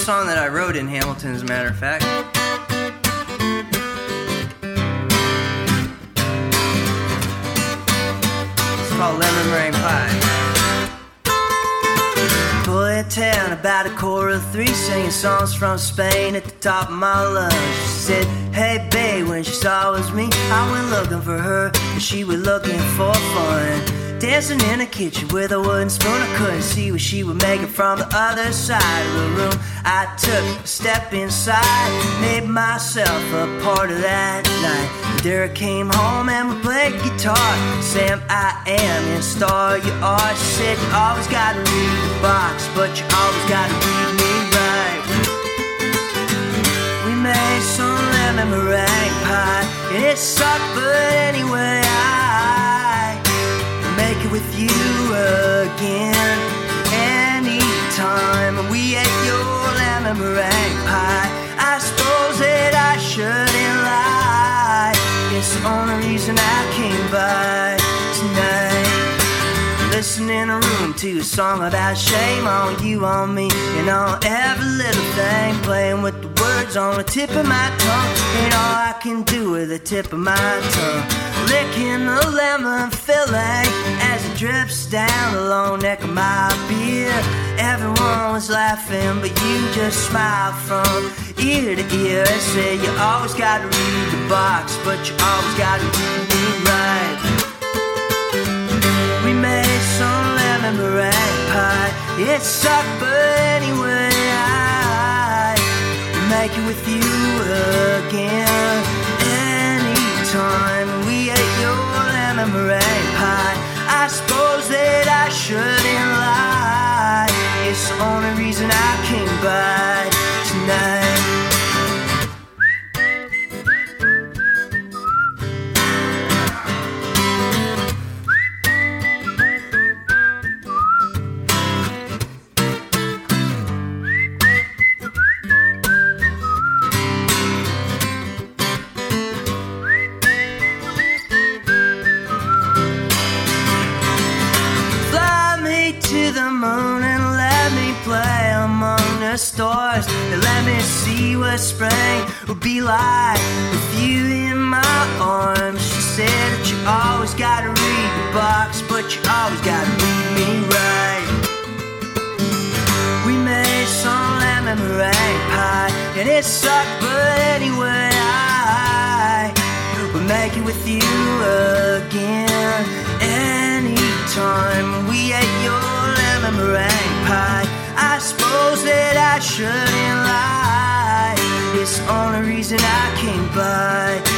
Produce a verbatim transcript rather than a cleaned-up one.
song that I wrote in Hamilton, as a matter of fact. It's called Lemon Meringue Pie. Boy, a town about a core of three, singing songs from Spain at the top of my lungs. She said, hey babe, when she saw it was me, I went looking for her, and she was looking for fun. Dancing in the kitchen with a wooden spoon, I couldn't see what she was making from the other side of the room. I took a step inside, made myself a part of that night. Derek came home and we played guitar. Sam, I am in star, you are. She said, you always gotta read the box, but you always gotta read me right. We made some lemon meringue pie, and it sucked, but anyway I make it with you again anytime. We ate your lemon meringue pie. I suppose that I shouldn't lie. It's the only reason I came by tonight. Listening in a room to a song about shame on you, on me, and on every little thing. Playing with the words on the tip of my tongue. Ain't all I can do with the tip of my tongue. Licking the lemon filling as it drips down the long neck of my beer. Everyone was laughing, but you just smiled from ear to ear and said, you always gotta read the box, but you always gotta read me right. We made some lemon meringue pie. It sucked, but anyway I make it with you again anytime. We ate your lemon meringue pie. I suppose that I shouldn't lie. It's the only reason I came by tonight. To the moon and let me play among the stars, and let me see what spring would be like with you in my arms. She said that you always gotta read the box, but you always gotta read me right. We made some lemon meringue pie, and it sucked, but anyway I will make it with you again anytime. We ate your lemon meringue pie. I suppose that I shouldn't lie. It's the only reason I came by.